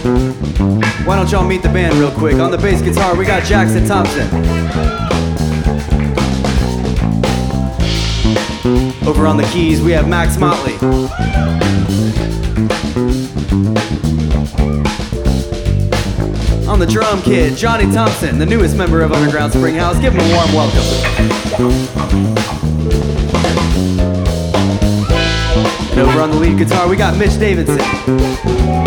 Why don't y'all meet the band real quick? On the bass guitar, we got Jackson Thompson. Over on the keys, we have Max Motley. On the drum kit, Johnny Thompson, the newest member of Underground Springhouse. Give him a warm welcome. And over on the lead guitar, we got Mitch Davidson.